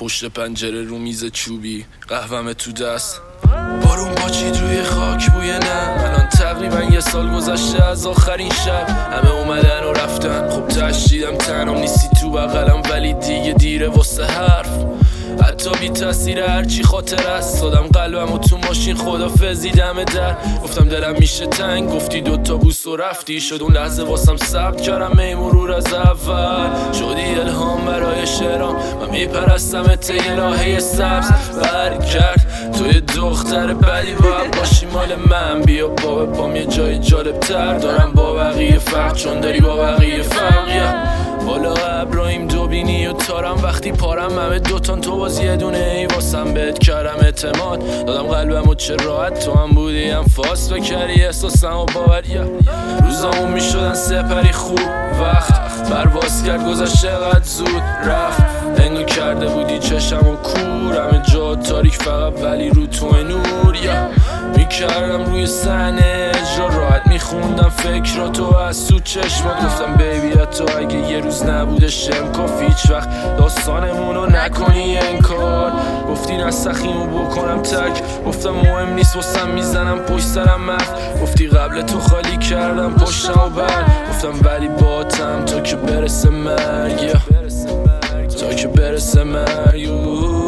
پشت پنجره رو میز چوبی، قهوه‌مه تو دست، بارون پاچید روی خاک بوی نم. الان تقریبا یه سال گذشته از آخرین شب، همه اومدن و رفتن. خب تشدیدم تنم نیستی تو بغلم، ولی دیگه دیره واسه حرف. حتی بی تاثیر هرچی خاطر است، دادم قلبم و تو ماشین خدافظی دم در. گفتم دلم میشه تنگ، گفتی دوتا بوس و رفتی. شد اون لحظه واسم ثبت کردم می مرور از اول. شدی الهام برای شعرام، من میپرستم یه لاحه سبز. برگرد توی دختر بدی باید باشی مال من. بیا با پام یه جای جالب تر، دارم با بقیه فرق چون داری با بقیه فرق. بالا ابراهیم دوبینی و تارم، وقتی پارم همه دوتان تو باز یه دونه ای. واسم بهت کردم اعتماد، دادم قلبم و چه راحت تو هم بودی هم فاس بکردی احساسم و باوریه. روزامون میشدن سپری خوب، وقت پرواز کرد گذشت چقدر زود رفت. انگار کرده بودی چشم و کور، همه جا تاریک فقط ولی رو تو نور. میکردم روی صحنه اجرا راحت، میخوندم فکراتو از تو چشمات. گفتم بیبی تو اگه یه روز نبوده شم کافی، هیچ وقت داستانمونو نکنی انکار. گفتی نسخیمو بکنم تک، گفتم مهم نیست واسم میزنم پشت سرم مف. گفتی قبل تو خالی کردم پشتم و بر، گفتم ولی باتم تا که برسه مرگ، تا که برسه مرگ.